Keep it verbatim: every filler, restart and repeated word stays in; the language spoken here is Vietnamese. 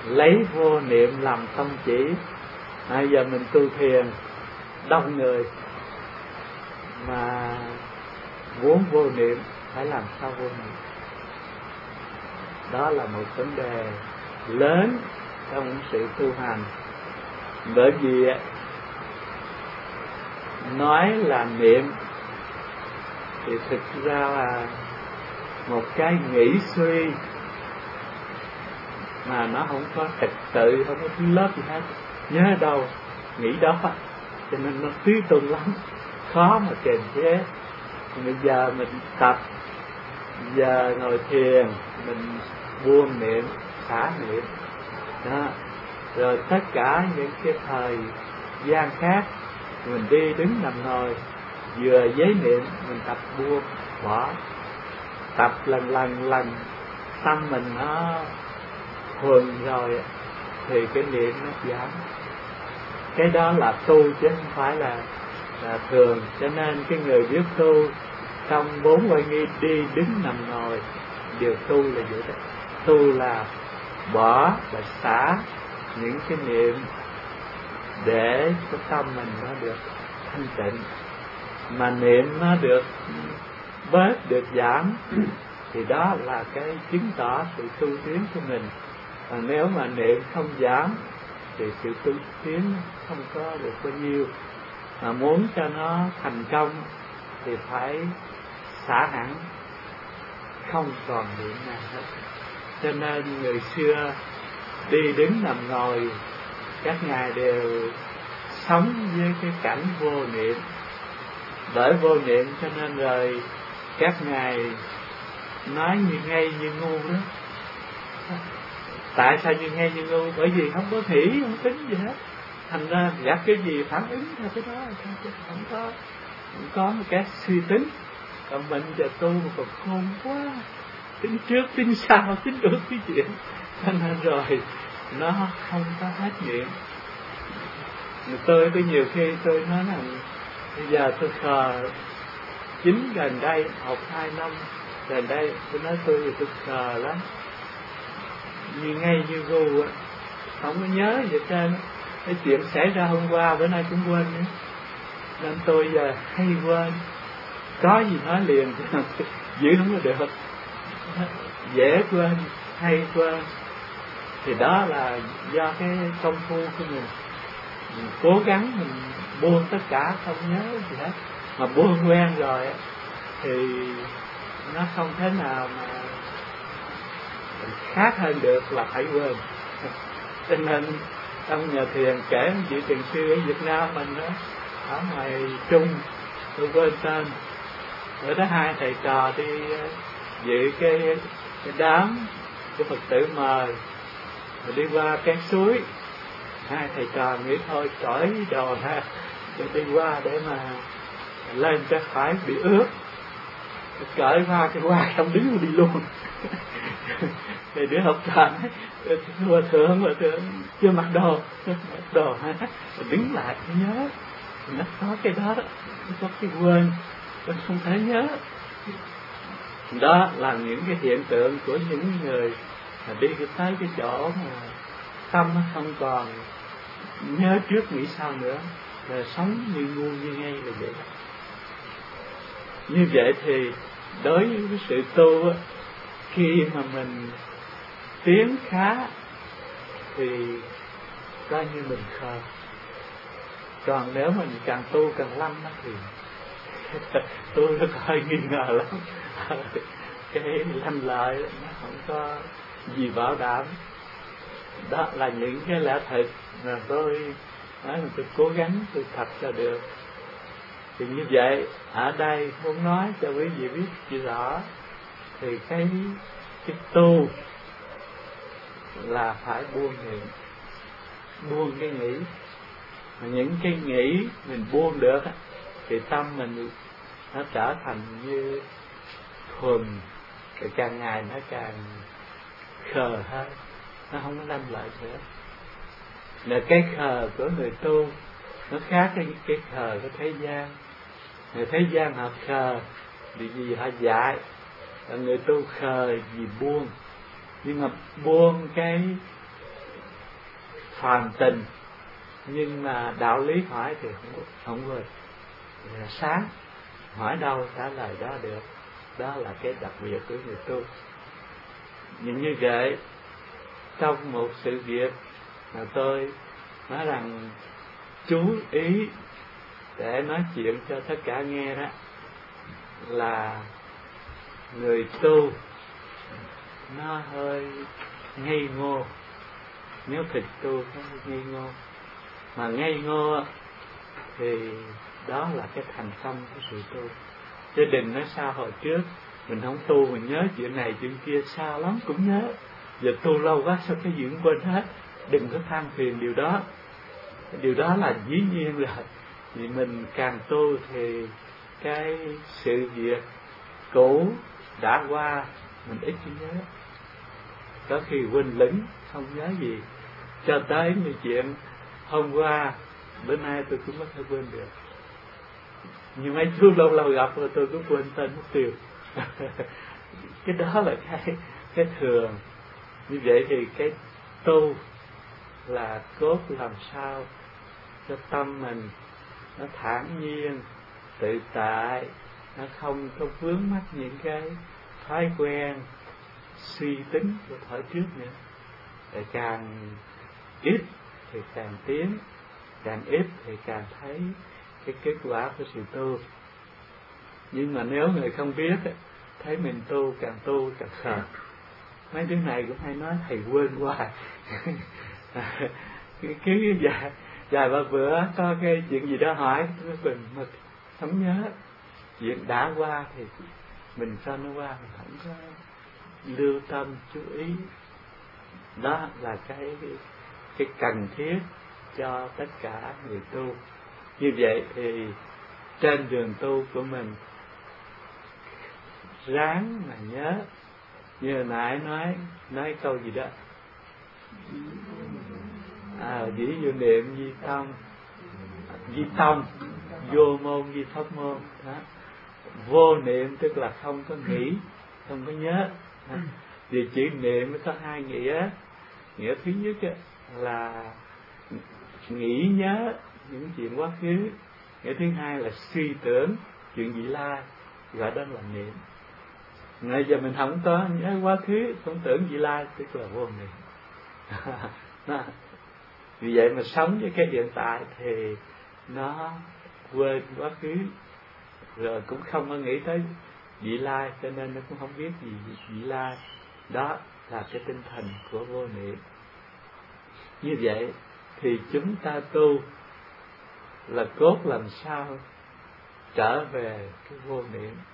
lấy vô niệm làm tâm chỉ. Bây giờ mình tu thiền đông người mà muốn vô niệm, phải làm sao vô niệm? Đó là một vấn đề lớn trong sự tu hành. Bởi vì nói là niệm thì thực ra là một cái nghĩ suy mà nó không có trật tự, không có thứ lớp gì hết. Nhớ đâu nghĩ đó, cho nên nó tùy tùng lắm, khó mà kiềm chế. Bây giờ mình tập, giờ ngồi thiền mình buông niệm, xả niệm đó. Rồi tất cả những cái thời gian khác mình đi đứng nằm ngồi, vừa với niệm mình tập buông bỏ, tập lần lần lần tâm mình nó thuần rồi thì cái niệm nó giảm. Cái đó là tu chứ không phải là là thường. Cho nên cái người biết tu trong bốn oai nghi đi đứng nằm ngồi đều tu là vậy đó. Tu là bỏ và xả những cái niệm để cái tâm mình nó được thanh tịnh. Mà niệm nó được bớt, được giảm thì đó là cái chứng tỏ sự tu tiến của mình. Còn nếu mà niệm không giảm thì sự tu tiến không có được bao nhiêu. Mà muốn cho nó thành công thì phải xả hẳn, không còn niệm nào hết. Cho nên người xưa đi đứng nằm ngồi các ngài đều sống với cái cảnh vô niệm. Bởi vô niệm cho nên rồi các ngài nói như ngây như ngu đó. Tại sao như ngây như ngu? Bởi vì không có nghĩ, không tính gì hết. Thành ra gặp cái gì phản ứng theo cái đó, không có không có một cái suy tính. Còn mình giờ tu mà còn khôn quá, tính trước tính sau, tính đủ cái chuyện, cho nên rồi nó không có hết nghiệm. Tôi có nhiều khi tôi nói là bây giờ tôi khờ, chính gần đây học hai năm gần đây tôi nói tôi thì tôi khờ lắm, như ngay như gu á, không có nhớ gì hết trơn. Cái chuyện xảy ra hôm qua bữa nay cũng quên nữa, nên tôi giờ hay quên, có gì nói liền giữ không có được, dễ quên, hay quên. Thì đó là do cái công phu của mình, mình cố gắng mình buông tất cả, không nhớ gì hết. Mà buông quen rồi thì nó không thế nào mà khác hơn được là phải quên. Cho nên trong nhà thiền kể một vị thiền sư ở Việt Nam mình đó, ở ngoài Trung, tôi quên tên, bữa đó hai thầy trò đi dự cái, cái đám của Phật tử mời, rồi đi qua cái suối, hai thầy trò nghĩ thôi cởi đồ ra để đi qua để mà lên cho phải bị ướt, cởi qua cái qua không đứng đi luôn. Thì đứa học trò hòa thượng hòa thượng chưa mặc đồ, mặc đồ ha, đứng lại nhớ nó có cái đó, nó có cái quên, nó không thể nhớ. Đó là những cái hiện tượng của những người mà đi tới cái chỗ mà tâm nó không còn nhớ trước nghĩ sau nữa, rồi sống như ngu như ngây là vậy. Như vậy thì đối với sự tu, khi mà mình tiến khá thì coi như mình khờ. Còn nếu mình càng tu càng lâm thì tôi nó coi nghi ngờ lắm. Cái lanh lợi nó không có gì bảo đảm. Đó là những cái lẽ thật mà tôi nói là tôi cố gắng tôi thật cho được. Thì như vậy ở đây muốn nói cho quý vị biết chỉ rõ, thì cái cái tu là phải buông niệm, buông cái nghĩ. Mà những cái nghĩ mình buông được thì tâm mình nó trở thành như thuần, rồi càng ngày nó càng khờ hơn, nó không có lanh lợi nữa. Là cái khờ của người tu nó khác với cái khờ của thế gian. Người thế gian họ khờ vì gì họ dạy, người tu khờ vì buông. Nhưng mà buông cái phàm tình, nhưng mà đạo lý hỏi thì không không quên. Sáng hỏi đâu trả lời đó được. Đó là cái đặc biệt của người tu. Nhưng như vậy, trong một sự việc mà tôi nói rằng chú ý để nói chuyện cho tất cả nghe đó, là người tu nó hơi ngây ngô. Nếu thịt tu nó hơi ngây ngô, mà ngây ngô thì đó là cái thành công của sự tu. Chứ đừng nói sao hồi trước mình không tu, mình nhớ chuyện này chuyện kia sao lắm cũng nhớ, giờ tu lâu quá sao cái gì cũng quên hết. Đừng có than phiền điều đó. Điều đó là dĩ nhiên rồi. Vì mình càng tu thì cái sự việc cũ đã qua mình ít nhớ. Có khi quên lửng không nhớ gì, cho tới những chuyện hôm qua bữa nay tôi cũng có thể quên được. Nhưng mấy chú lâu lâu gặp rồi tôi cũng quên tên mất tiêu. Cái đó là cái cái thường. Như vậy thì cái tu là cốt làm sao cho tâm mình nó thản nhiên, tự tại, nó không có vướng mắc những cái thói quen suy tính của thời trước nữa. Để càng ít thì càng tiến, càng ít thì càng thấy cái kết quả của sự tu. Nhưng mà nếu người không biết, thấy mình tu càng tu càng khờ. Mấy đứa này cũng hay nói thầy quên hoài. Cứ dài dài ba bữa có cái chuyện gì đó hỏi nó bình mực không nhớ. Chuyện đã qua thì mình sao nó qua, mình không có lưu tâm chú ý. Đó là cái cái cần thiết cho tất cả người tu. Như vậy thì trên đường tu của mình ráng mà nhớ. Như hồi nãy nói nói câu gì đó, à, dĩ vô niệm di tâm, di tâm vô môn di pháp môn. Đó. Vô niệm tức là không có nghĩ, không có nhớ. Đó. Vì chữ niệm nó có hai nghĩa. Nghĩa thứ nhất là nghĩ nhớ những chuyện quá khứ. Nghĩa thứ hai là suy tưởng chuyện vị lai, gọi đó là niệm. Ngay giờ mình không có nhớ quá khứ, không tưởng vị lai, tức là vô niệm. Đó. Vì vậy mà sống với cái hiện tại thì nó quên quá khứ, rồi cũng không có nghĩ tới vị lai, cho nên nó cũng không biết gì vị lai. Đó là cái tinh thần của vô niệm. Như vậy thì chúng ta tu là cốt làm sao trở về cái vô niệm.